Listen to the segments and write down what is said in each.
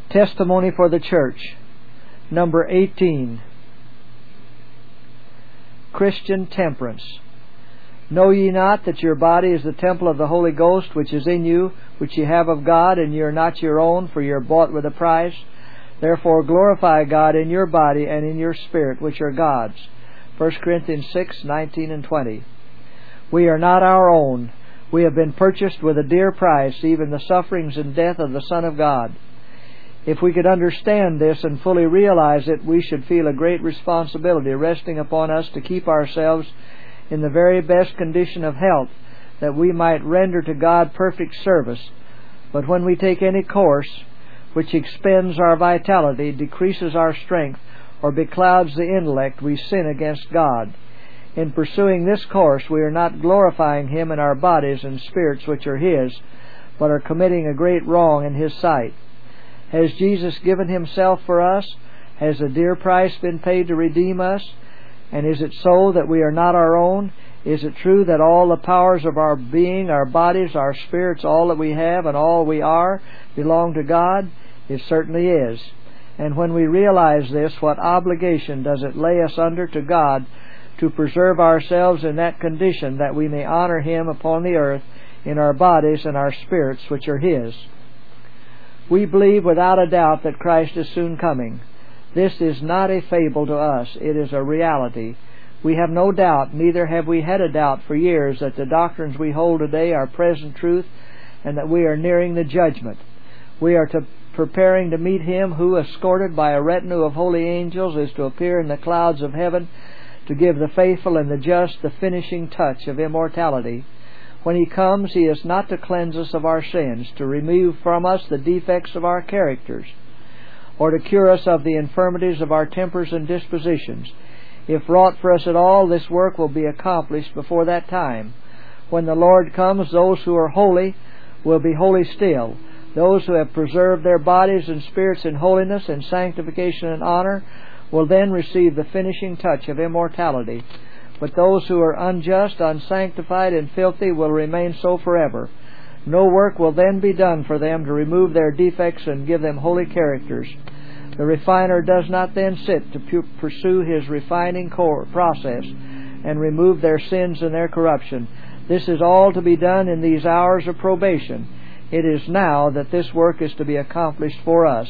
Testimony for the Church, number 18. Christian temperance. Know ye not that your body is the temple of the Holy Ghost, which is in you, which ye have of God, and ye are not your own, for ye are bought with a price? Therefore glorify God in your body and in your spirit, which are God's. 1 Corinthians 6:19 and 20. We are not our own. We have been purchased with a dear price, even the sufferings and death of the Son of God. If we could understand this and fully realize it, we should feel a great responsibility resting upon us to keep ourselves in the very best condition of health, that we might render to God perfect service. But when we take any course which expends our vitality, decreases our strength, or beclouds the intellect, we sin against God. In pursuing this course, we are not glorifying Him in our bodies and spirits which are His, but are committing a great wrong in His sight. Has Jesus given Himself for us? Has a dear price been paid to redeem us? And is it so that we are not our own? Is it true that all the powers of our being, our bodies, our spirits, all that we have and all we are, belong to God? It certainly is. And when we realize this, what obligation does it lay us under to God to preserve ourselves in that condition, that we may honor Him upon the earth in our bodies and our spirits which are His? We believe without a doubt that Christ is soon coming. This is not a fable to us, it is a reality. We have no doubt, neither have we had a doubt for years, that the doctrines we hold today are present truth, and that we are nearing the judgment. We are preparing to meet Him who, escorted by a retinue of holy angels, is to appear in the clouds of heaven to give the faithful and the just the finishing touch of immortality. When He comes, He is not to cleanse us of our sins, to remove from us the defects of our characters, or to cure us of the infirmities of our tempers and dispositions. If wrought for us at all, this work will be accomplished before that time. When the Lord comes, those who are holy will be holy still. Those who have preserved their bodies and spirits in holiness and sanctification and honor will then receive the finishing touch of immortality. But those who are unjust, unsanctified, and filthy will remain so forever. No work will then be done for them to remove their defects and give them holy characters. The refiner does not then sit to pursue his refining process and remove their sins and their corruption. This is all to be done in these hours of probation. It is now that this work is to be accomplished for us.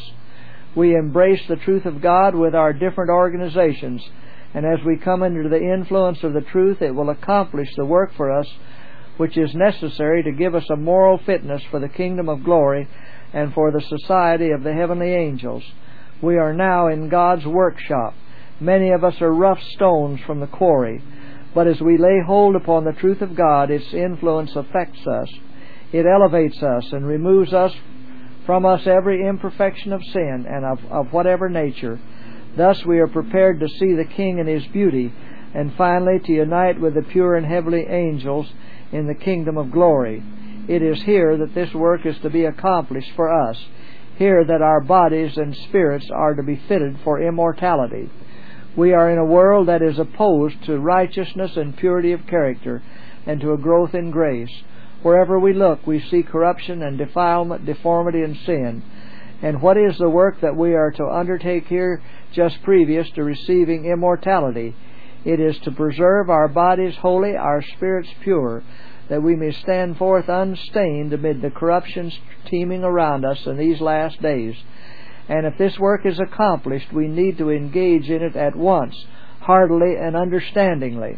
We embrace the truth of God with our different organizations, and as we come under the influence of the truth, it will accomplish the work for us which is necessary to give us a moral fitness for the kingdom of glory and for the society of the heavenly angels. We are now in God's workshop. Many of us are rough stones from the quarry, but as we lay hold upon the truth of God, its influence affects us. It elevates us and removes from us every imperfection of sin and of whatever nature. Thus we are prepared to see the King in His beauty, and finally to unite with the pure and heavenly angels in the kingdom of glory. It is here that this work is to be accomplished for us, here that our bodies and spirits are to be fitted for immortality. We are in a world that is opposed to righteousness and purity of character, and to a growth in grace. Wherever we look, we see corruption and defilement, deformity and sin. And what is the work that we are to undertake here just previous to receiving immortality? It is to preserve our bodies holy, our spirits pure, that we may stand forth unstained amid the corruptions teeming around us in these last days. And if this work is accomplished, we need to engage in it at once, heartily and understandingly.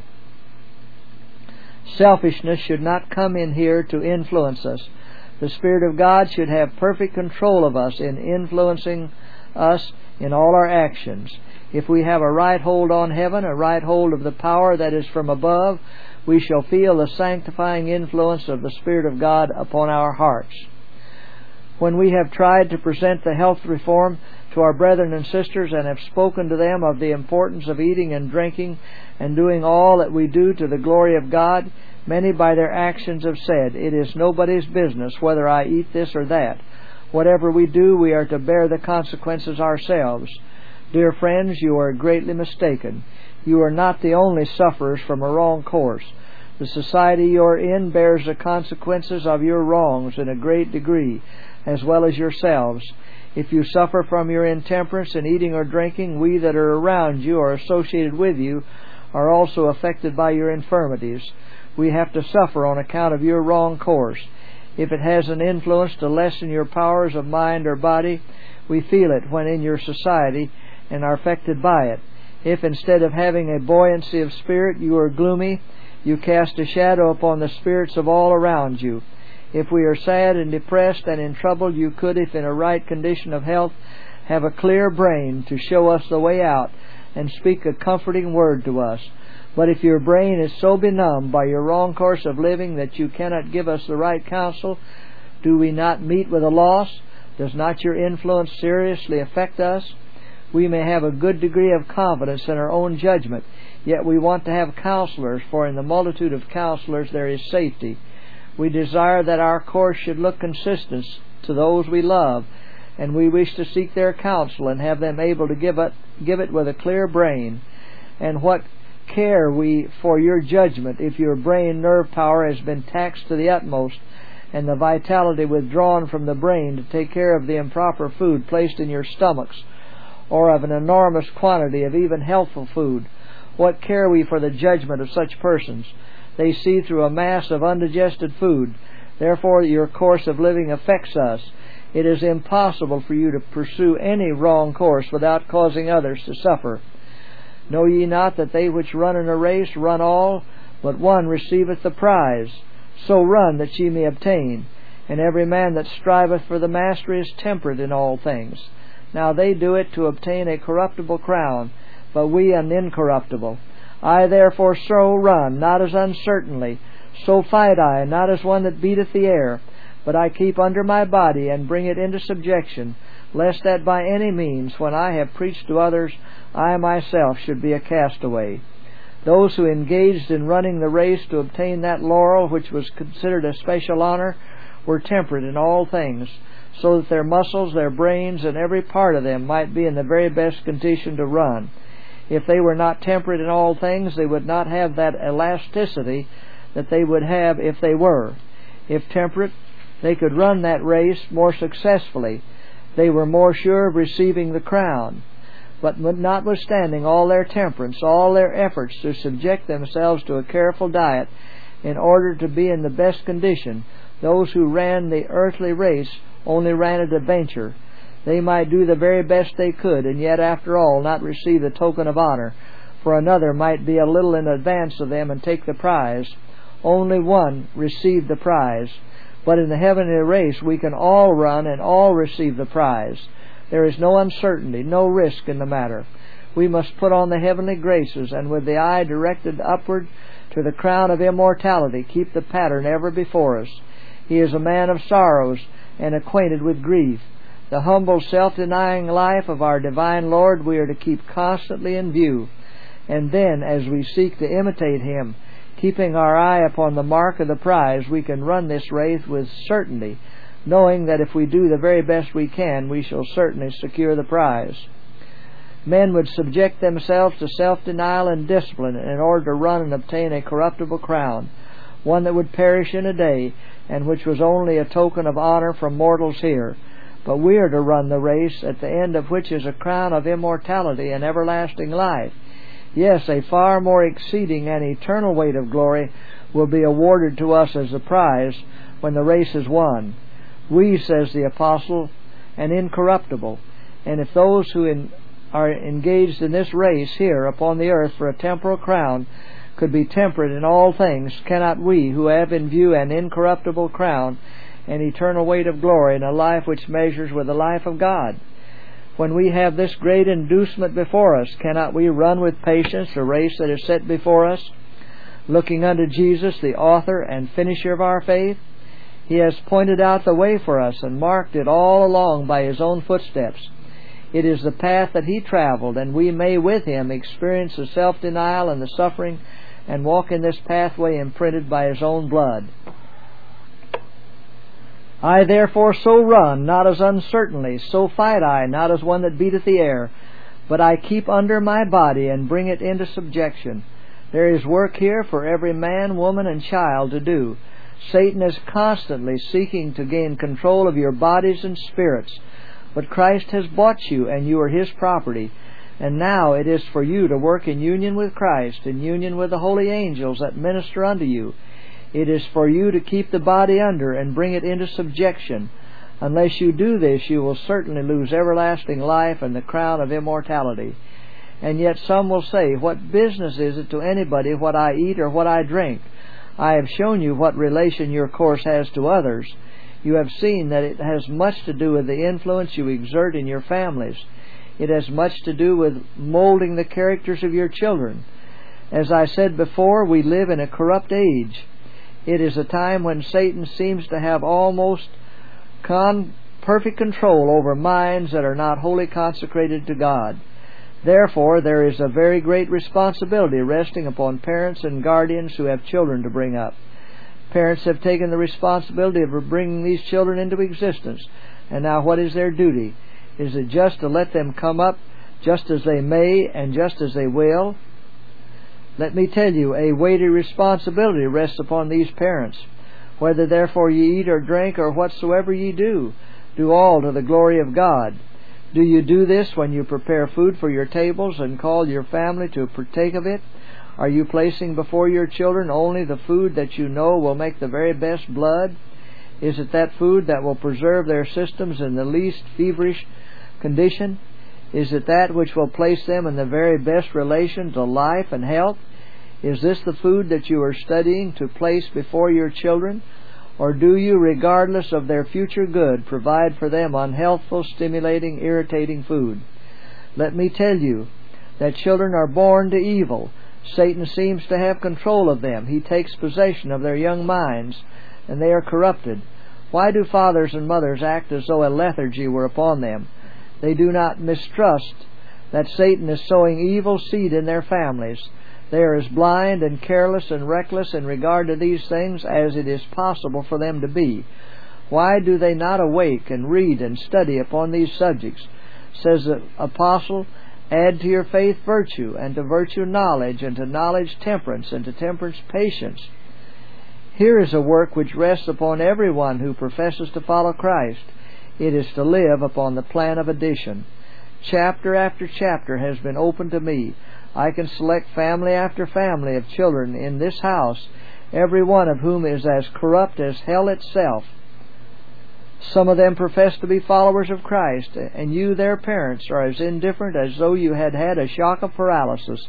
Selfishness should not come in here to influence us. The Spirit of God should have perfect control of us in influencing us in all our actions. If we have a right hold on heaven, a right hold of the power that is from above, we shall feel the sanctifying influence of the Spirit of God upon our hearts. When we have tried to present the health reform to our brethren and sisters and have spoken to them of the importance of eating and drinking and doing all that we do to the glory of God, many by their actions have said, "It is nobody's business whether I eat this or that. Whatever we do, we are to bear the consequences ourselves." Dear friends, you are greatly mistaken. You are not the only sufferers from a wrong course. The society you are in bears the consequences of your wrongs in a great degree, as well as yourselves. If you suffer from your intemperance in eating or drinking, we that are around you or associated with you are also affected by your infirmities. We have to suffer on account of your wrong course. If it has an influence to lessen your powers of mind or body, we feel it when in your society and are affected by it. If instead of having a buoyancy of spirit you are gloomy, you cast a shadow upon the spirits of all around you. If we are sad and depressed and in trouble, you could, if in a right condition of health, have a clear brain to show us the way out and speak a comforting word to us. But if your brain is so benumbed by your wrong course of living that you cannot give us the right counsel, do we not meet with a loss? Does not your influence seriously affect us? We may have a good degree of confidence in our own judgment, yet we want to have counselors, for in the multitude of counselors there is safety. We desire that our course should look consistent to those we love, and we wish to seek their counsel and have them able to give it with a clear brain. And what care we for your judgment if your brain nerve power has been taxed to the utmost, and the vitality withdrawn from the brain to take care of the improper food placed in your stomachs, or of an enormous quantity of even healthful food? What care we for the judgment of such persons? They see through a mass of undigested food. Therefore your course of living affects us. It is impossible for you to pursue any wrong course without causing others to suffer. Know ye not that they which run in a race run all, but one receiveth the prize? So run that ye may obtain. And every man that striveth for the mastery is temperate in all things. Now they do it to obtain a corruptible crown, but we an incorruptible. I therefore so run, not as uncertainly, so fight I, not as one that beateth the air, but I keep under my body and bring it into subjection, lest that by any means, when I have preached to others, I myself should be a castaway. Those who engaged in running the race to obtain that laurel which was considered a special honor were temperate in all things, so that their muscles, their brains, and every part of them might be in the very best condition to run. If they were not temperate in all things, they would not have that elasticity that they would have if they were. If temperate, they could run that race more successfully. They were more sure of receiving the crown. But notwithstanding all their temperance, all their efforts to subject themselves to a careful diet in order to be in the best condition, those who ran the earthly race only ran at a venture. They might do the very best they could, and yet after all not receive the token of honor, for another might be a little in advance of them and take the prize. Only one received the prize. But in the heavenly race we can all run and all receive the prize. There is no uncertainty, no risk in the matter. We must put on the heavenly graces, and with the eye directed upward to the crown of immortality, keep the pattern ever before us. He is a man of sorrows and acquainted with grief. The humble, self-denying life of our divine Lord we are to keep constantly in view. And then, as we seek to imitate Him, keeping our eye upon the mark of the prize, we can run this race with certainty, knowing that if we do the very best we can, we shall certainly secure the prize. Men would subject themselves to self-denial and discipline in order to run and obtain a corruptible crown, one that would perish in a day, and which was only a token of honor from mortals here. But we are to run the race, at the end of which is a crown of immortality and everlasting life. Yes, a far more exceeding and eternal weight of glory will be awarded to us as the prize when the race is won. We, says the Apostle, an incorruptible. And if those who are engaged in this race here upon the earth for a temporal crown could be temperate in all things, cannot we, who have in view an incorruptible crown, an eternal weight of glory, and a life which measures with the life of God? When we have this great inducement before us, cannot we run with patience the race that is set before us, looking unto Jesus, the author and finisher of our faith? He has pointed out the way for us and marked it all along by His own footsteps. It is the path that He traveled, and we may with Him experience the self-denial and the suffering and walk in this pathway imprinted by His own blood. I therefore so run, not as uncertainly, so fight I, not as one that beateth the air, but I keep under my body and bring it into subjection. There is work here for every man, woman, and child to do. Satan is constantly seeking to gain control of your bodies and spirits. But Christ has bought you, and you are His property. And now it is for you to work in union with Christ, in union with the holy angels that minister unto you. It is for you to keep the body under and bring it into subjection. Unless you do this, you will certainly lose everlasting life and the crown of immortality. And yet some will say, what business is it to anybody what I eat or what I drink? I have shown you what relation your course has to others. You have seen that it has much to do with the influence you exert in your families. It has much to do with molding the characters of your children. As I said before, we live in a corrupt age. It is a time when Satan seems to have almost perfect control over minds that are not wholly consecrated to God. Therefore, there is a very great responsibility resting upon parents and guardians who have children to bring up. Parents have taken the responsibility of bringing these children into existence, and now what is their duty? Is it just to let them come up just as they may and just as they will? Let me tell you, a weighty responsibility rests upon these parents. Whether therefore ye eat or drink or whatsoever ye do, do all to the glory of God. Do you do this when you prepare food for your tables and call your family to partake of it? Are you placing before your children only the food that you know will make the very best blood? Is it that food that will preserve their systems in the least feverish condition? Is it that which will place them in the very best relation to life and health? Is this the food that you are studying to place before your children? Or do you, regardless of their future good, provide for them unhealthful, stimulating, irritating food? Let me tell you that children are born to evil. Satan seems to have control of them. He takes possession of their young minds, and they are corrupted. Why do fathers and mothers act as though a lethargy were upon them? They do not mistrust that Satan is sowing evil seed in their families. They are as blind and careless and reckless in regard to these things as it is possible for them to be. Why do they not awake and read and study upon these subjects? Says the apostle, add to your faith virtue, and to virtue knowledge, and to knowledge temperance, and to temperance patience. Here is a work which rests upon everyone who professes to follow Christ. It is to live upon the plan of addition. Chapter after chapter has been opened to me. I can select family after family of children in this house, every one of whom is as corrupt as hell itself. Some of them profess to be followers of Christ, and you, their parents, are as indifferent as though you had had a shock of paralysis.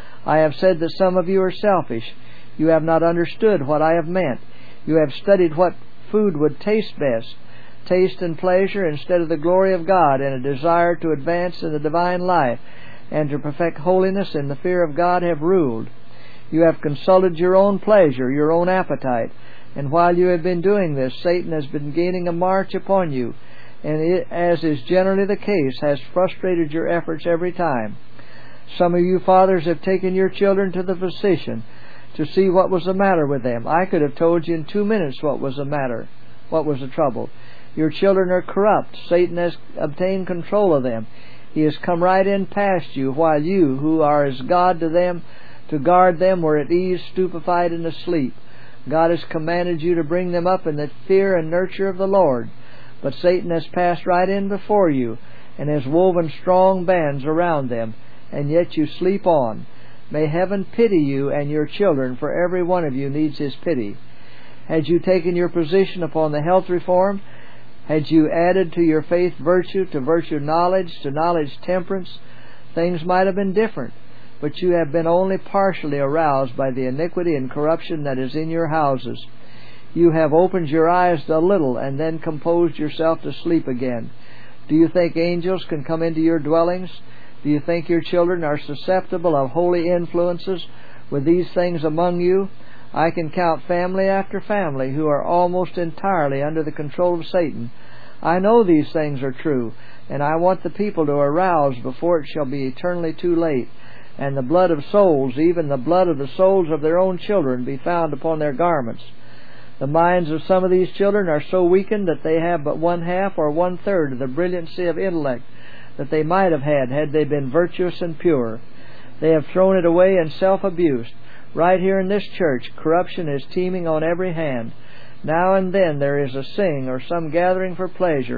I have said that some of you are selfish. You have not understood what I have meant. You have studied what food would taste best. Taste and pleasure instead of the glory of God, and a desire to advance in the divine life and to perfect holiness in the fear of God have ruled. You have consulted your own pleasure, your own appetite, and while you have been doing this, Satan has been gaining a march upon you, and it, as is generally the case, has frustrated your efforts every time. Some of you fathers have taken your children to the physician to see what was the matter with them. I could have told you in 2 minutes what was the matter, what was the trouble. Your children are corrupt. Satan has obtained control of them. He has come right in past you, while you, who are as God to them, to guard them, were at ease, stupefied, and asleep. God has commanded you to bring them up in the fear and nurture of the Lord. But Satan has passed right in before you, and has woven strong bands around them, and yet you sleep on. May heaven pity you and your children, for every one of you needs His pity. Had you taken your position upon the health reform, had you added to your faith virtue, to virtue knowledge, to knowledge temperance, things might have been different. But you have been only partially aroused by the iniquity and corruption that is in your houses. You have opened your eyes a little and then composed yourself to sleep again. Do you think angels can come into your dwellings? Do you think your children are susceptible of holy influences with these things among you? I can count family after family who are almost entirely under the control of Satan. I know these things are true, and I want the people to arouse before it shall be eternally too late, and the blood of souls, even the blood of the souls of their own children, be found upon their garments. The minds of some of these children are so weakened that they have but 1/2 or 1/3 of the brilliancy of intellect that they might have had they been virtuous and pure. They have thrown it away in self-abuse. Right here in this church, corruption is teeming on every hand. Now and then there is a sing or some gathering for pleasure.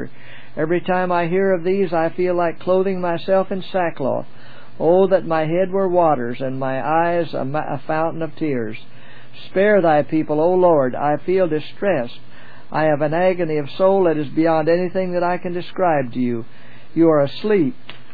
Every time I hear of these, I feel like clothing myself in sackcloth. Oh, that my head were waters, and my eyes a fountain of tears. Spare thy people, O Lord. I feel distressed. I have an agony of soul that is beyond anything that I can describe to you. You are asleep.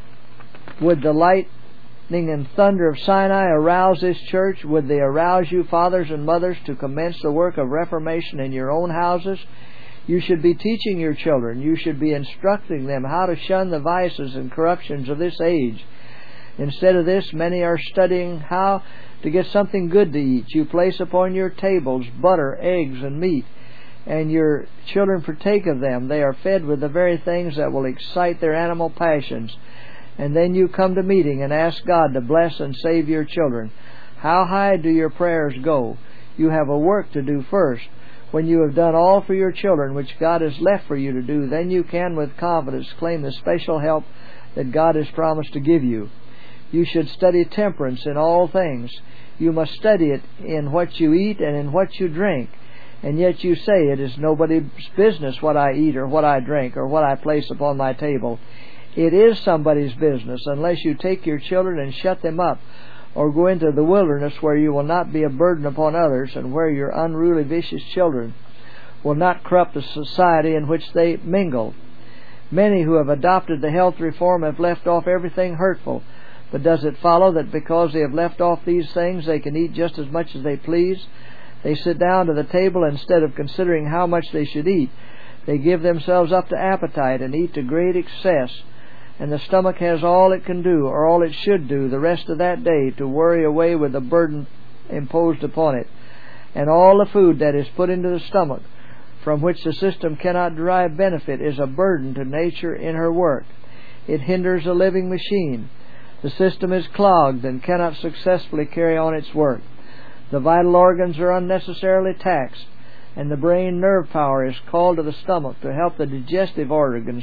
Would the lightning and thunder of Sinai arouse this church? Would they arouse you, fathers and mothers, to commence the work of reformation in your own houses? You should be teaching your children. You should be instructing them how to shun the vices and corruptions of this age. Instead of this, many are studying how to get something good to eat. You place upon your tables butter, eggs, and meat, and your children partake of them. They are fed with the very things that will excite their animal passions. And then you come to meeting and ask God to bless and save your children. How high do your prayers go? You have a work to do first. When you have done all for your children which God has left for you to do, then you can with confidence claim the special help that God has promised to give you. You should study temperance in all things. You must study it in what you eat and in what you drink. And yet you say, it is nobody's business what I eat or what I drink or what I place upon my table. It is somebody's business unless you take your children and shut them up, or go into the wilderness where you will not be a burden upon others, and where your unruly, vicious children will not corrupt the society in which they mingle. Many who have adopted the health reform have left off everything hurtful. But does it follow that because they have left off these things, they can eat just as much as they please? They sit down to the table instead of considering how much they should eat. They give themselves up to appetite and eat to great excess. And the stomach has all it can do, or all it should do, the rest of that day to worry away with the burden imposed upon it. And all the food that is put into the stomach, from which the system cannot derive benefit, is a burden to nature in her work. It hinders a living machine. The system is clogged and cannot successfully carry on its work. The vital organs are unnecessarily taxed, and the brain nerve power is called to the stomach to help the digestive organs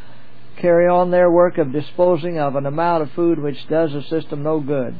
carry on their work of disposing of an amount of food which does the system no good.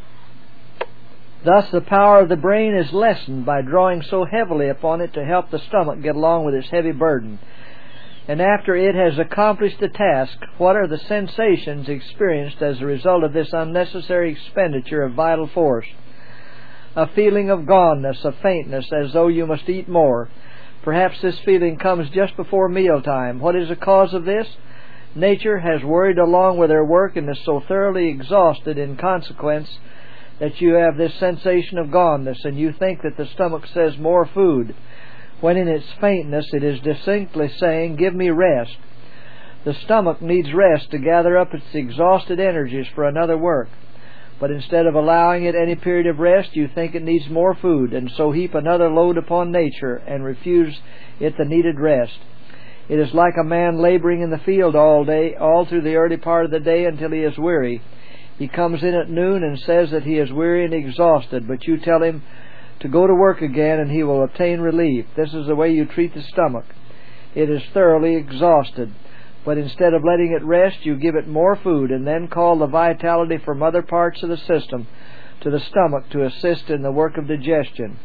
Thus the power of the brain is lessened by drawing so heavily upon it to help the stomach get along with its heavy burden. And after it has accomplished the task, what are the sensations experienced as a result of this unnecessary expenditure of vital force? A feeling of goneness, of faintness, as though you must eat more. Perhaps this feeling comes just before mealtime. What is the cause of this? Nature has worried along with her work and is so thoroughly exhausted in consequence that you have this sensation of goneness, and you think that the stomach says more food, when in its faintness it is distinctly saying, give me rest. The stomach needs rest to gather up its exhausted energies for another work. But instead of allowing it any period of rest, you think it needs more food, and so heap another load upon nature and refuse it the needed rest. It is like a man laboring in the field all day, all through the early part of the day until he is weary. He comes in at noon and says that he is weary and exhausted, but you tell him to go to work again and he will obtain relief. This is the way you treat the stomach. It is thoroughly exhausted. But instead of letting it rest, you give it more food and then call the vitality from other parts of the system to the stomach to assist in the work of digestion.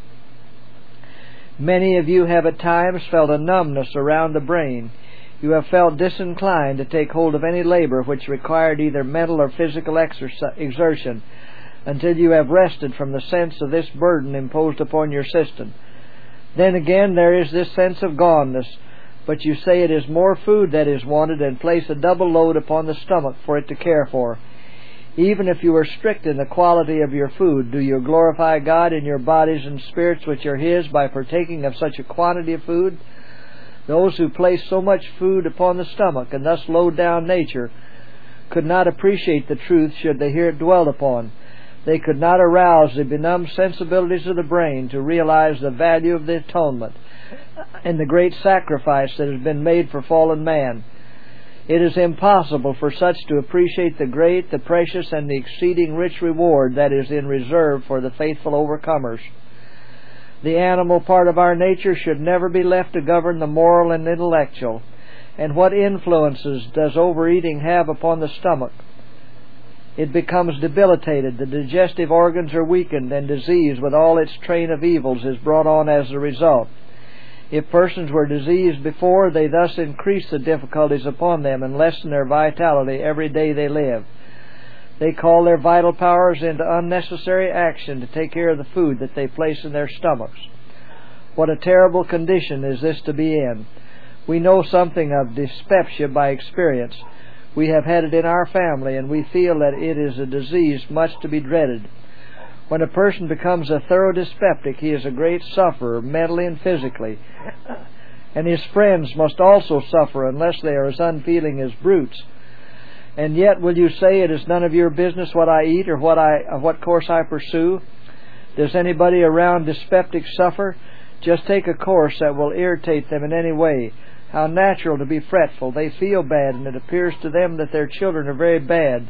Many of you have at times felt a numbness around the brain. You have felt disinclined to take hold of any labor which required either mental or physical exertion until you have rested from the sense of this burden imposed upon your system. Then again there is this sense of goneness, but you say it is more food that is wanted and place a double load upon the stomach for it to care for. Even if you are strict in the quality of your food, do you glorify God in your bodies and spirits which are His by partaking of such a quantity of food? Those who place so much food upon the stomach and thus load down nature could not appreciate the truth should they hear it dwelt upon. They could not arouse the benumbed sensibilities of the brain to realize the value of the atonement and the great sacrifice that has been made for fallen man. It is impossible for such to appreciate the great, the precious, and the exceeding rich reward that is in reserve for the faithful overcomers. The animal part of our nature should never be left to govern the moral and intellectual. And what influences does overeating have upon the stomach? It becomes debilitated, the digestive organs are weakened, and disease with all its train of evils is brought on as a result. If persons were diseased before, they thus increase the difficulties upon them and lessen their vitality every day they live. They call their vital powers into unnecessary action to take care of the food that they place in their stomachs. What a terrible condition is this to be in. We know something of dyspepsia by experience. We have had it in our family, and we feel that it is a disease much to be dreaded. When a person becomes a thorough dyspeptic, he is a great sufferer, mentally and physically. And his friends must also suffer unless they are as unfeeling as brutes. And yet, will you say it is none of your business what I eat or what course I pursue? Does anybody around dyspeptic suffer? Just take a course that will irritate them in any way. How natural to be fretful. They feel bad, and it appears to them that their children are very bad.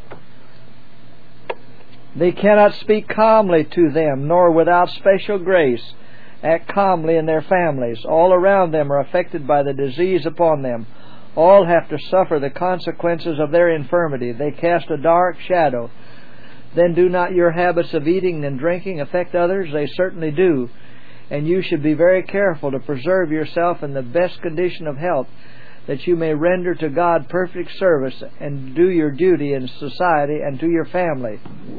They cannot speak calmly to them, nor without special grace act calmly in their families. All around them are affected by the disease upon them. All have to suffer the consequences of their infirmity. They cast a dark shadow. Then do not your habits of eating and drinking affect others? They certainly do. And you should be very careful to preserve yourself in the best condition of health, that you may render to God perfect service and do your duty in society and to your family.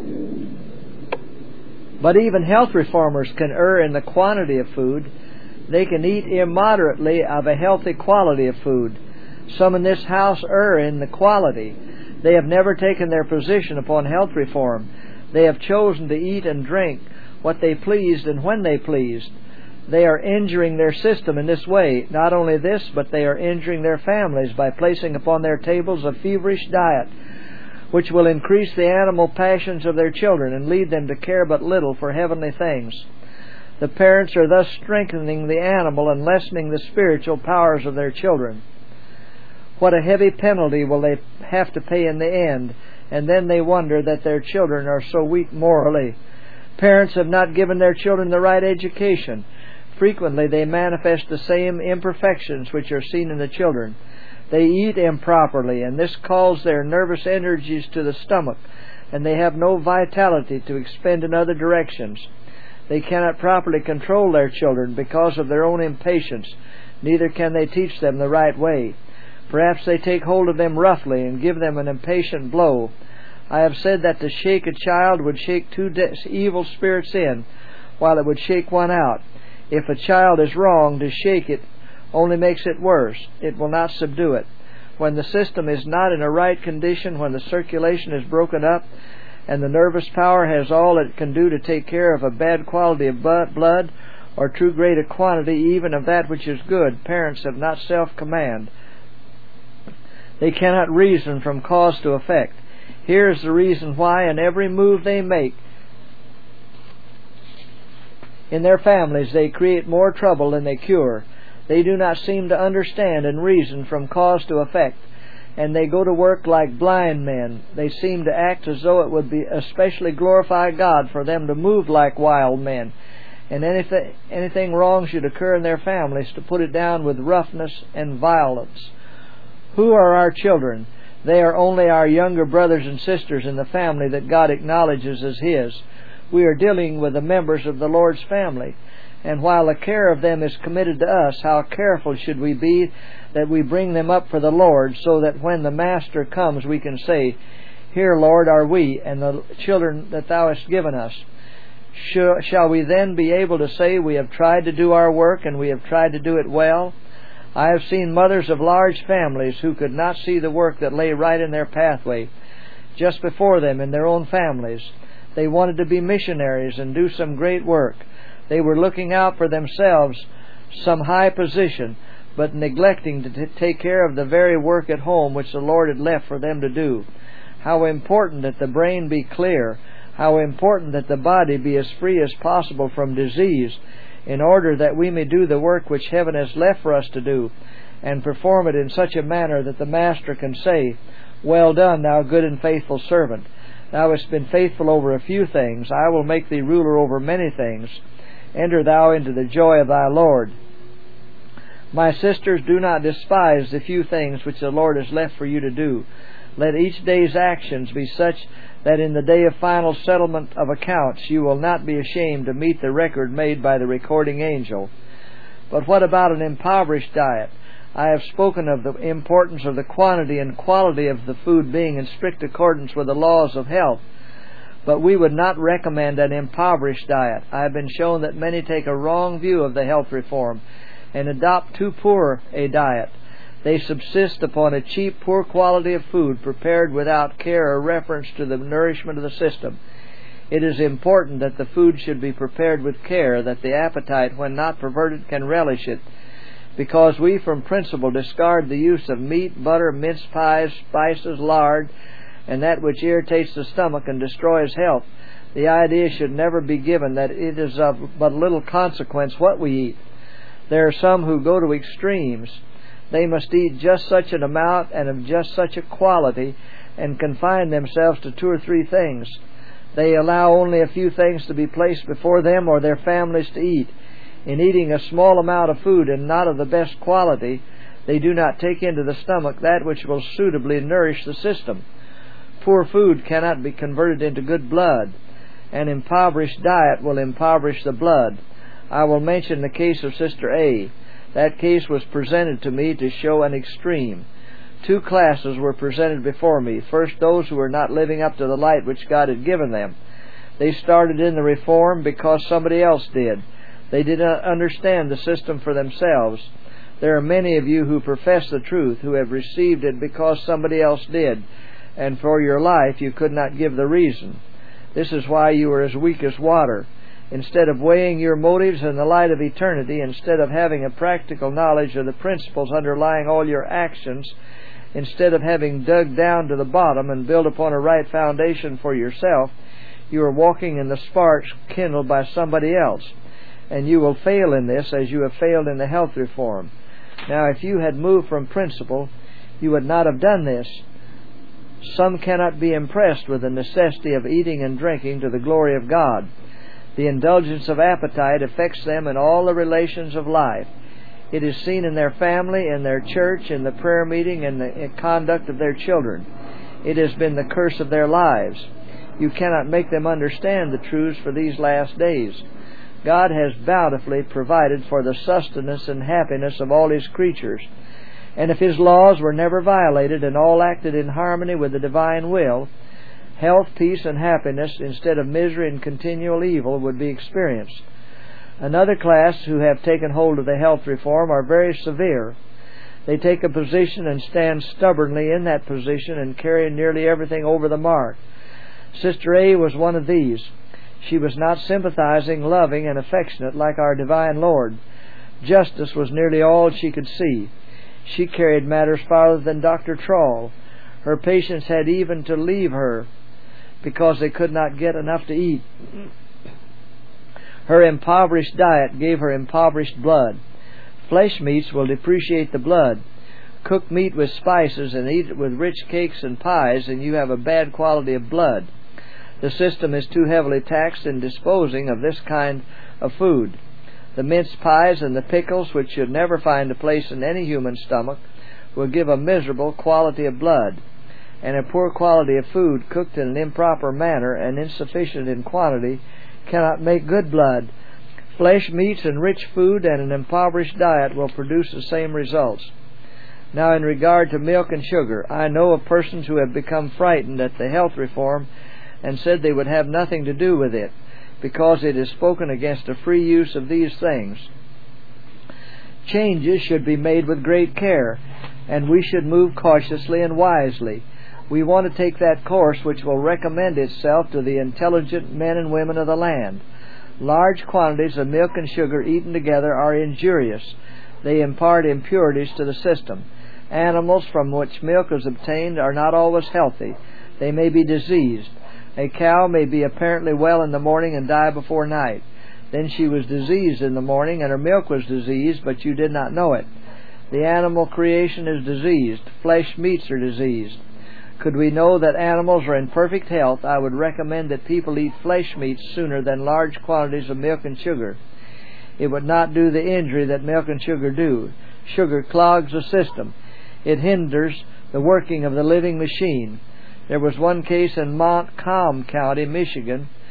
But even health reformers can err in the quantity of food. They can eat immoderately of a healthy quality of food. Some in this house err in the quality. They have never taken their position upon health reform. They have chosen to eat and drink what they pleased and when they pleased. They are injuring their system in this way. Not only this, but they are injuring their families by placing upon their tables a feverish diet, which will increase the animal passions of their children and lead them to care but little for heavenly things. The parents are thus strengthening the animal and lessening the spiritual powers of their children. What a heavy penalty will they have to pay in the end, and then they wonder that their children are so weak morally. Parents have not given their children the right education. Frequently they manifest the same imperfections which are seen in the children. They eat improperly, and this calls their nervous energies to the stomach, and they have no vitality to expend in other directions. They cannot properly control their children because of their own impatience, neither can they teach them the right way. Perhaps they take hold of them roughly and give them an impatient blow. I have said that to shake a child would shake two evil spirits in, while it would shake one out. If a child is wrong, to shake it only makes it worse. It will not subdue it. When the system is not in a right condition, when the circulation is broken up, and the nervous power has all it can do to take care of a bad quality of blood, or too great a quantity even of that which is good, parents have not self-command. They cannot reason from cause to effect. Here is the reason why in every move they make in their families they create more trouble than they cure. They do not seem to understand and reason from cause to effect, and they go to work like blind men. They seem to act as though it would be especially glorify God for them to move like wild men, and anything wrong should occur in their families to put it down with roughness and violence. Who are our children? They are only our younger brothers and sisters in the family that God acknowledges as His. We are dealing with the members of the Lord's family, and while the care of them is committed to us, how careful should we be that we bring them up for the Lord, so that when the Master comes we can say, "Here, Lord, are we, and the children that Thou hast given us." Shall we then be able to say we have tried to do our work and we have tried to do it well? I have seen mothers of large families who could not see the work that lay right in their pathway just before them in their own families. They wanted to be missionaries and do some great work. They were looking out for themselves some high position, but neglecting to take care of the very work at home which the Lord had left for them to do. How important that the brain be clear, how important that the body be as free as possible from disease, in order that we may do the work which heaven has left for us to do, and perform it in such a manner that the Master can say, "Well done, thou good and faithful servant. Thou hast been faithful over a few things. I will make thee ruler over many things. Enter thou into the joy of thy Lord." My sisters, do not despise the few things which the Lord has left for you to do. Let each day's actions be such that in the day of final settlement of accounts you will not be ashamed to meet the record made by the recording angel. But what about an impoverished diet? I have spoken of the importance of the quantity and quality of the food being in strict accordance with the laws of health. But we would not recommend an impoverished diet. I have been shown that many take a wrong view of the health reform and adopt too poor a diet. They subsist upon a cheap, poor quality of food prepared without care or reference to the nourishment of the system. It is important that the food should be prepared with care, that the appetite, when not perverted, can relish it. Because we from principle discard the use of meat, butter, minced pies, spices, lard, and that which irritates the stomach and destroys health, the idea should never be given that it is of but little consequence what we eat. There are some who go to extremes. They must eat just such an amount and of just such a quality and confine themselves to 2 or 3 things. They allow only a few things to be placed before them or their families to eat. In eating a small amount of food and not of the best quality, they do not take into the stomach that which will suitably nourish the system. Poor food cannot be converted into good blood. An impoverished diet will impoverish the blood. I will mention the case of Sister A. That case was presented to me to show an extreme. 2 classes were presented before me. First, those who were not living up to the light which God had given them. They started in the reform because somebody else did. They did not understand the system for themselves. There are many of you who profess the truth, who have received it because somebody else did, and for your life you could not give the reason. This is why you are as weak as water. Instead of weighing your motives in the light of eternity, instead of having a practical knowledge of the principles underlying all your actions, instead of having dug down to the bottom and built upon a right foundation for yourself, you are walking in the sparks kindled by somebody else. And you will fail in this as you have failed in the health reform. Now, if you had moved from principle, you would not have done this. Some cannot be impressed with the necessity of eating and drinking to the glory of God. The indulgence of appetite affects them in all the relations of life. It is seen in their family, in their church, in the prayer meeting, and the conduct of their children. It has been the curse of their lives. You cannot make them understand the truths for these last days. God has bountifully provided for the sustenance and happiness of all His creatures. And if His laws were never violated and all acted in harmony with the divine will, health, peace, and happiness, instead of misery and continual evil, would be experienced. Another class who have taken hold of the health reform are very severe. They take a position and stand stubbornly in that position and carry nearly everything over the mark. Sister A was one of these. She was not sympathizing, loving, and affectionate like our divine Lord. Justice was nearly all she could see. She carried matters farther than Dr. Trawl. Her patients had even to leave her because they could not get enough to eat. Her impoverished diet gave her impoverished blood. Flesh meats will depreciate the blood. Cook meat with spices and eat it with rich cakes and pies, and you have a bad quality of blood. The system is too heavily taxed in disposing of this kind of food. The minced pies and the pickles, which should never find a place in any human stomach, will give a miserable quality of blood. And a poor quality of food cooked in an improper manner and insufficient in quantity cannot make good blood. Flesh, meats, and rich food and an impoverished diet will produce the same results. Now, in regard to milk and sugar, I know of persons who have become frightened at the health reform and said they would have nothing to do with it, because it is spoken against a free use of these things. Changes should be made with great care, and we should move cautiously and wisely. We want to take that course which will recommend itself to the intelligent men and women of the land. Large quantities of milk and sugar eaten together are injurious. They impart impurities to the system. Animals from which milk is obtained are not always healthy. They may be diseased. A cow may be apparently well in the morning and die before night. Then she was diseased in the morning, and her milk was diseased, but you did not know it. The animal creation is diseased. Flesh meats are diseased. Could we know that animals are in perfect health, I would recommend that people eat flesh meats sooner than large quantities of milk and sugar. It would not do the injury that milk and sugar do. Sugar clogs the system. It hinders the working of the living machine. There was one case in Montcalm County, Michigan.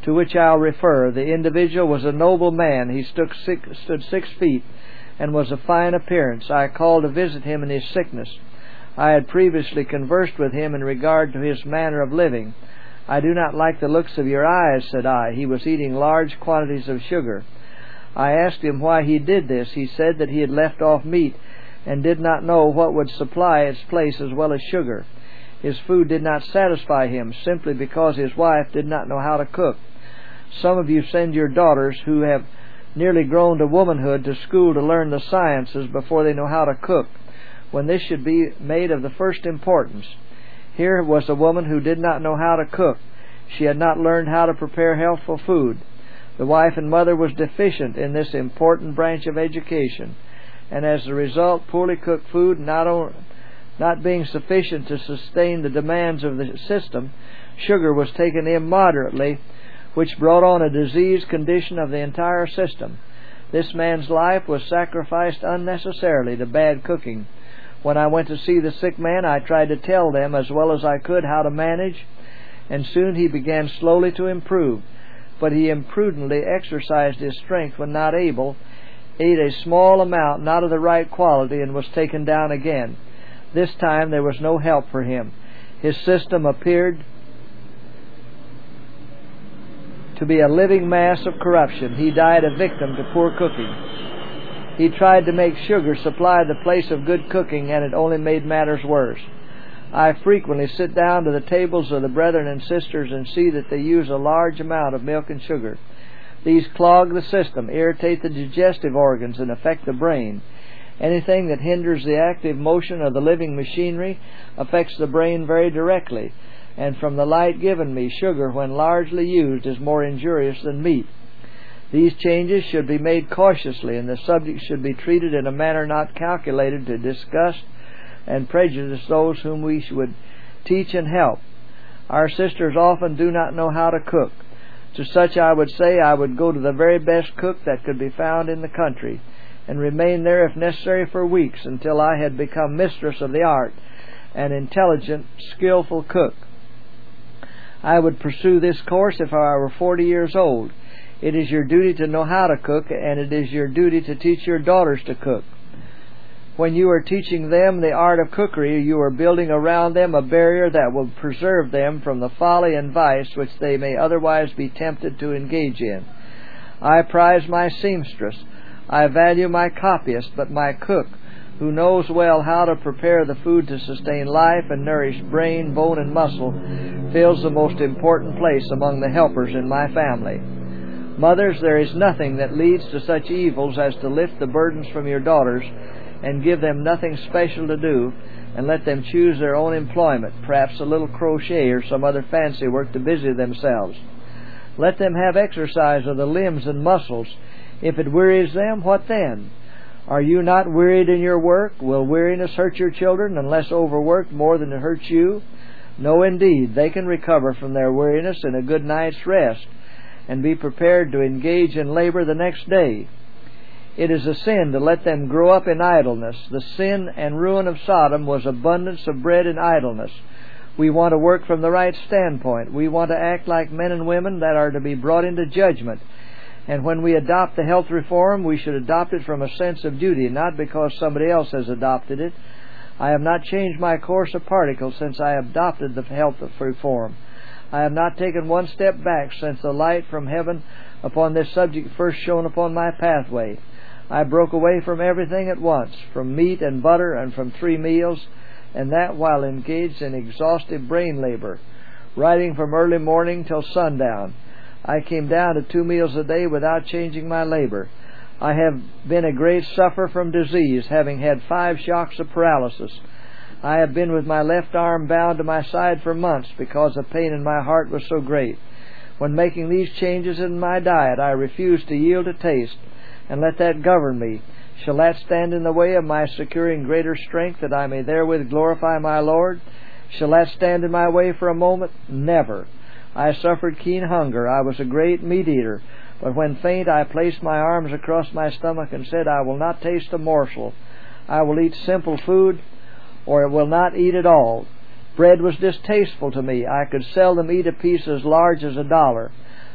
to which I'll refer. The individual was a noble man. He stood 6 feet and was of fine appearance. I called to visit him in his sickness. I had previously conversed with him in regard to his manner of living. I do not like the looks of your eyes, said I. He was eating large quantities of sugar. I asked him why he did this. He said that he had left off meat and did not know what would supply its place as well as sugar. His food did not satisfy him simply because his wife did not know how to cook. Some of you send your daughters who have nearly grown to womanhood to school to learn the sciences before they know how to cook, when this should be made of the first importance. Here was a woman who did not know how to cook. She had not learned how to prepare healthful food. The wife and mother was deficient in this important branch of education, and as a result, poorly cooked food not being sufficient to sustain the demands of the system, sugar was taken immoderately, which brought on a diseased condition of the entire system. This man's life was sacrificed unnecessarily to bad cooking. When I went to see the sick man, I tried to tell them as well as I could how to manage, and soon he began slowly to improve. But he imprudently exercised his strength when not able, ate a small amount not of the right quality, and was taken down again. This time there was no help for him. His system appeared to be a living mass of corruption. He died a victim to poor cooking. He tried to make sugar supply the place of good cooking, and it only made matters worse. I frequently sit down to the tables of the brethren and sisters and see that they use a large amount of milk and sugar. These clog the system, irritate the digestive organs, and affect the brain. Anything that hinders the active motion of the living machinery affects the brain very directly, and from the light given me, sugar, when largely used, is more injurious than meat. These changes should be made cautiously, and the subject should be treated in a manner not calculated to disgust and prejudice those whom we would teach and help. Our sisters often do not know how to cook. To such I would say I would go to the very best cook that could be found in the country, and remain there if necessary for weeks until I had become mistress of the art, an intelligent, skillful cook. I would pursue this course if I were 40 years old. It is your duty to know how to cook, and it is your duty to teach your daughters to cook. When you are teaching them the art of cookery, you are building around them a barrier that will preserve them from the folly and vice which they may otherwise be tempted to engage in. I prize my seamstress. I value my copyist, but my cook, who knows well how to prepare the food to sustain life and nourish brain, bone, and muscle, fills the most important place among the helpers in my family. Mothers, there is nothing that leads to such evils as to lift the burdens from your daughters and give them nothing special to do, and let them choose their own employment, perhaps a little crochet or some other fancy work to busy themselves. Let them have exercise of the limbs and muscles. If it wearies them, what then? Are you not wearied in your work? Will weariness hurt your children unless overworked more than it hurts you? No, indeed. They can recover from their weariness in a good night's rest, and be prepared to engage in labor the next day. It is a sin to let them grow up in idleness. The sin and ruin of Sodom was abundance of bread and idleness. We want to work from the right standpoint. We want to act like men and women that are to be brought into judgment. And when we adopt the health reform, we should adopt it from a sense of duty, not because somebody else has adopted it. I have not changed my course a particle since I adopted the health reform. I have not taken one step back since the light from heaven upon this subject first shone upon my pathway. I broke away from everything at once, from meat and butter and from 3 meals, and that while engaged in exhaustive brain labor, riding from early morning till sundown. I came down to 2 meals a day without changing my labor. I have been a great sufferer from disease, having had 5 shocks of paralysis. I have been with my left arm bound to my side for months because the pain in my heart was so great. When making these changes in my diet, I refused to yield to taste and let that govern me. Shall that stand in the way of my securing greater strength that I may therewith glorify my Lord? Shall that stand in my way for a moment? Never. I suffered keen hunger. I was a great meat eater. But when faint, I placed my arms across my stomach and said, I will not taste a morsel. I will eat simple food, or will not eat at all. Bread was distasteful to me. I could seldom eat a piece as large as $1.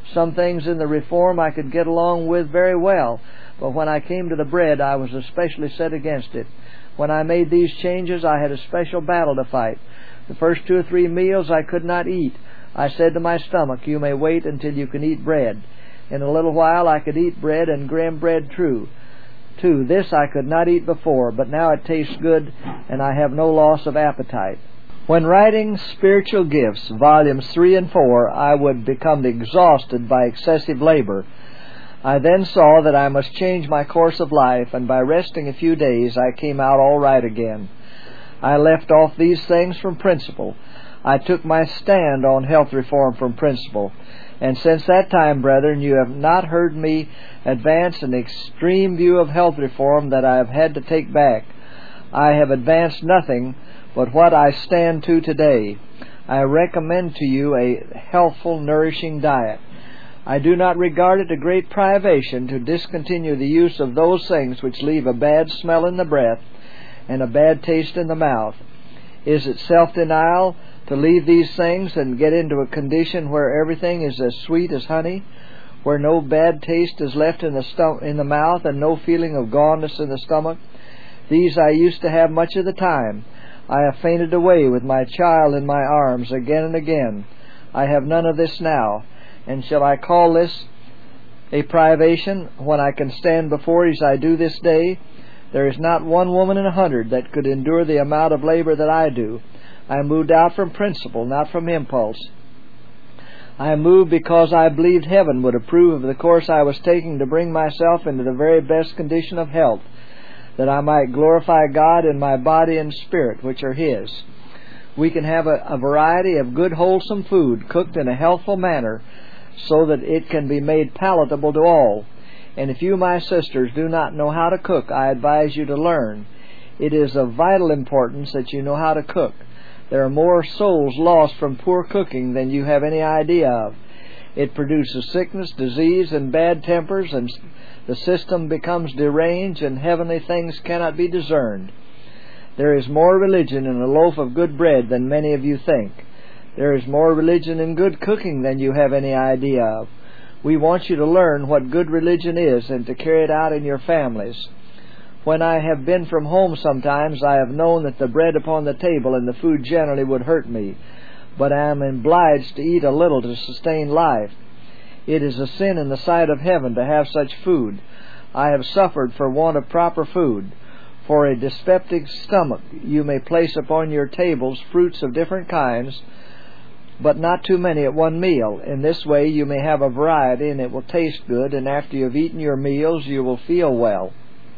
Some things in the reform I could get along with very well, but when I came to the bread, I was especially set against it. When I made these changes, I had a special battle to fight. The first 2 or 3 meals I could not eat. I said to my stomach, "You may wait until you can eat bread." In a little while I could eat bread, and graham bread too. This I could not eat before, but now it tastes good, and I have no loss of appetite. When writing Spiritual Gifts, volumes 3 and 4, I would become exhausted by excessive labor. I then saw that I must change my course of life, and by resting a few days I came out all right again. I left off these things from principle. I took my stand on health reform from principle. And since that time, brethren, you have not heard me advance an extreme view of health reform that I have had to take back. I have advanced nothing but what I stand to today. I recommend to you a healthful, nourishing diet. I do not regard it a great privation to discontinue the use of those things which leave a bad smell in the breath and a bad taste in the mouth. Is it self-denial to leave these things and get into a condition where everything is as sweet as honey, where no bad taste is left in the mouth and no feeling of goneness in the stomach? These I used to have much of the time. I have fainted away with my child in my arms again and again. I have none of this now. And shall I call this a privation when I can stand before you as I do this day? There is not one woman in 100 that could endure the amount of labor that I do. I moved out from principle, not from impulse. I moved because I believed heaven would approve of the course I was taking to bring myself into the very best condition of health, that I might glorify God in my body and spirit, which are His. We can have a variety of good, wholesome food cooked in a healthful manner so that it can be made palatable to all. And if you, my sisters, do not know how to cook, I advise you to learn. It is of vital importance that you know how to cook. There are more souls lost from poor cooking than you have any idea of. It produces sickness, disease, and bad tempers, and the system becomes deranged, and heavenly things cannot be discerned. There is more religion in a loaf of good bread than many of you think. There is more religion in good cooking than you have any idea of. We want you to learn what good religion is and to carry it out in your families. When I have been from home sometimes, I have known that the bread upon the table and the food generally would hurt me, but I am obliged to eat a little to sustain life. It is a sin in the sight of heaven to have such food. I have suffered for want of proper food. For a dyspeptic stomach, you may place upon your tables fruits of different kinds, but not too many at one meal. In this way you may have a variety, and it will taste good, and after you have eaten your meals you will feel well.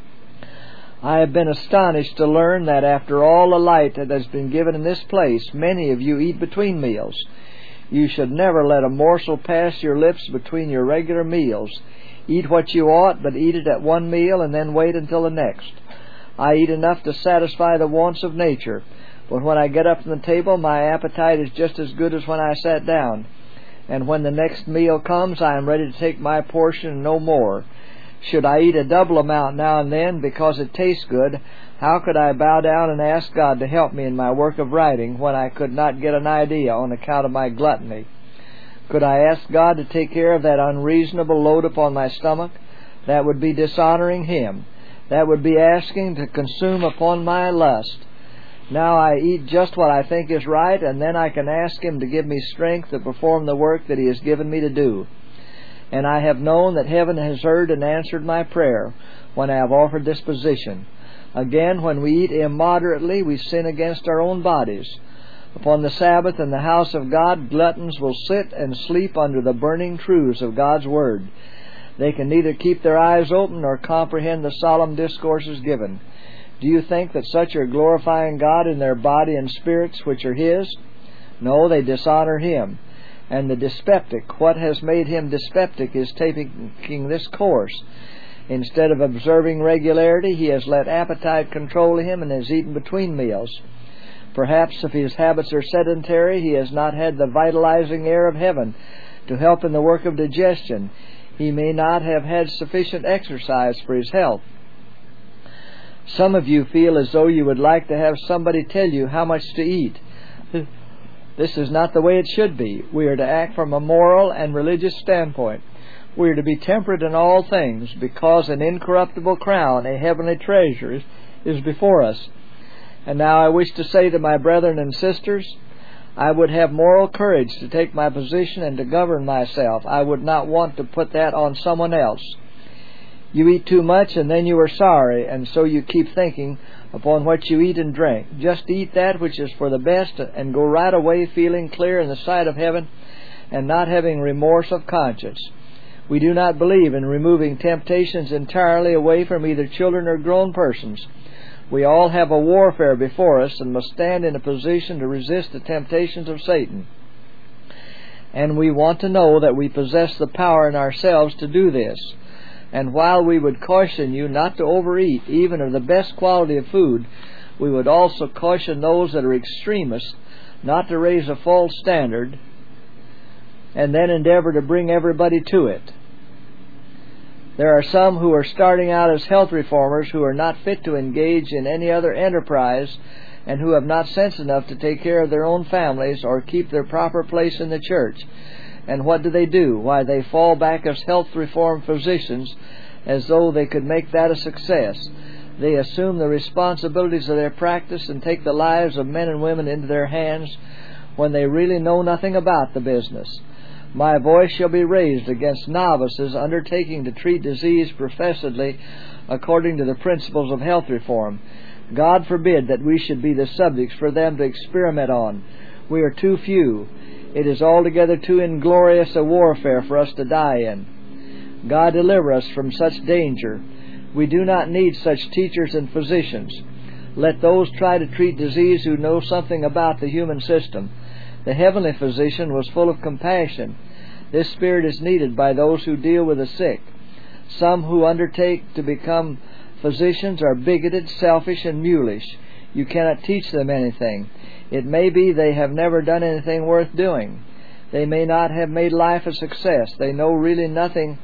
I have been astonished to learn that after all the light that has been given in this place, many of you eat between meals. You should never let a morsel pass your lips between your regular meals. Eat what you ought, but eat it at one meal and then wait until the next. I eat enough to satisfy the wants of nature, but when I get up from the table, my appetite is just as good as when I sat down. And when the next meal comes, I am ready to take my portion and no more. Should I eat a double amount now and then because it tastes good, how could I bow down and ask God to help me in my work of writing when I could not get an idea on account of my gluttony? Could I ask God to take care of that unreasonable load upon my stomach? That would be dishonoring Him. That would be asking to consume upon my lust. Now I eat just what I think is right, and then I can ask Him to give me strength to perform the work that He has given me to do. And I have known that heaven has heard and answered my prayer when I have offered this position. Again, when we eat immoderately, we sin against our own bodies. Upon the Sabbath in the house of God, gluttons will sit and sleep under the burning truths of God's Word. They can neither keep their eyes open nor comprehend the solemn discourses given. Do you think that such are glorifying God in their body and spirits, which are His? No, they dishonor Him. And the dyspeptic, what has made him dyspeptic is taking this course. Instead of observing regularity, he has let appetite control him and has eaten between meals. Perhaps if his habits are sedentary, he has not had the vitalizing air of heaven to help in the work of digestion. He may not have had sufficient exercise for his health. Some of you feel as though you would like to have somebody tell you how much to eat. This is not the way it should be. We are to act from a moral and religious standpoint. We are to be temperate in all things, because an incorruptible crown, a heavenly treasure, is before us. And now I wish to say to my brethren and sisters, I would have moral courage to take my position and to govern myself. I would not want to put that on someone else. You eat too much and then you are sorry, and so you keep thinking upon what you eat and drink. Just eat that which is for the best and go right away feeling clear in the sight of heaven and not having remorse of conscience. We do not believe in removing temptations entirely away from either children or grown persons. We all have a warfare before us and must stand in a position to resist the temptations of Satan. And we want to know that we possess the power in ourselves to do this. And while we would caution you not to overeat even of the best quality of food, we would also caution those that are extremists not to raise a false standard and then endeavor to bring everybody to it. There are some who are starting out as health reformers who are not fit to engage in any other enterprise and who have not sense enough to take care of their own families or keep their proper place in the church. And what do? Why, they fall back as health reform physicians as though they could make that a success. They assume the responsibilities of their practice and take the lives of men and women into their hands when they really know nothing about the business. My voice shall be raised against novices undertaking to treat disease professedly according to the principles of health reform. God forbid that we should be the subjects for them to experiment on. We are too few. It is altogether too inglorious a warfare for us to die in. God deliver us from such danger. We do not need such teachers and physicians. Let those try to treat disease who know something about the human system. The heavenly physician was full of compassion. This spirit is needed by those who deal with the sick. Some who undertake to become physicians are bigoted, selfish, and mulish. You cannot teach them anything. It may be they have never done anything worth doing. They may not have made life a success. They know really nothing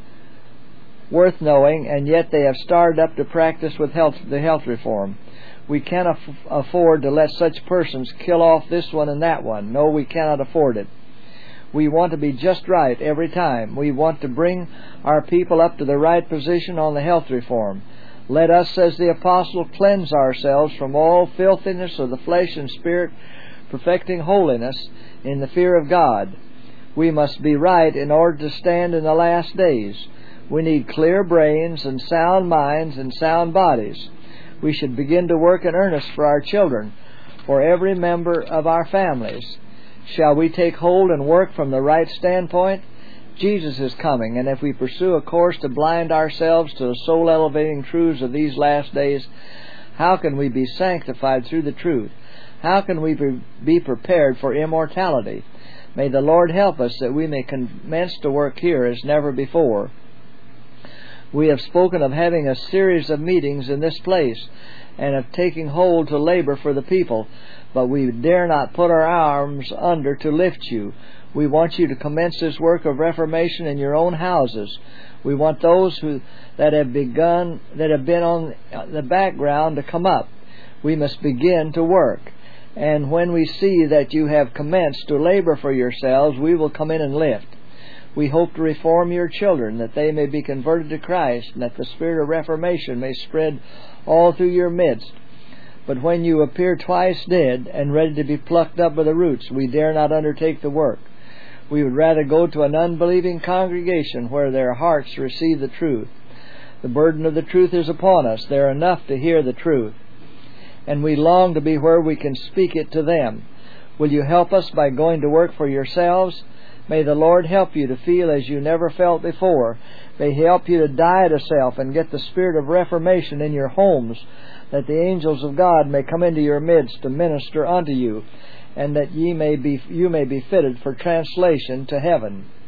worth knowing, and yet they have started up to practice with the health reform. We cannot afford to let such persons kill off this one and that one. No, we cannot afford it. We want to be just right every time. We want to bring our people up to the right position on the health reform. Let us, says the apostle, cleanse ourselves from all filthiness of the flesh and spirit, perfecting holiness in the fear of God. We must be right in order to stand in the last days. We need clear brains and sound minds and sound bodies. We should begin to work in earnest for our children, for every member of our families. Shall we take hold and work from the right standpoint? Jesus is coming, and if we pursue a course to blind ourselves to the soul-elevating truths of these last days, how can we be sanctified through the truth? How can we be prepared for immortality? May the Lord help us that we may commence to work here as never before. We have spoken of having a series of meetings in this place and of taking hold to labor for the people, but we dare not put our arms under to lift you. We want you to commence this work of reformation in your own houses. We want those that have been on the background to come up. We must begin to work. And when we see that you have commenced to labor for yourselves, we will come in and lift. We hope to reform your children, that they may be converted to Christ, and that the spirit of reformation may spread all through your midst. But when you appear twice dead and ready to be plucked up by the roots, we dare not undertake the work. We would rather go to an unbelieving congregation where their hearts receive the truth. The burden of the truth is upon us. They are enough to hear the truth. And we long to be where we can speak it to them. Will you help us by going to work for yourselves? May the Lord help you to feel as you never felt before. May He help you to die to self and get the spirit of reformation in your homes, that the angels of God may come into your midst to minister unto you, and that you may be fitted for translation to heaven.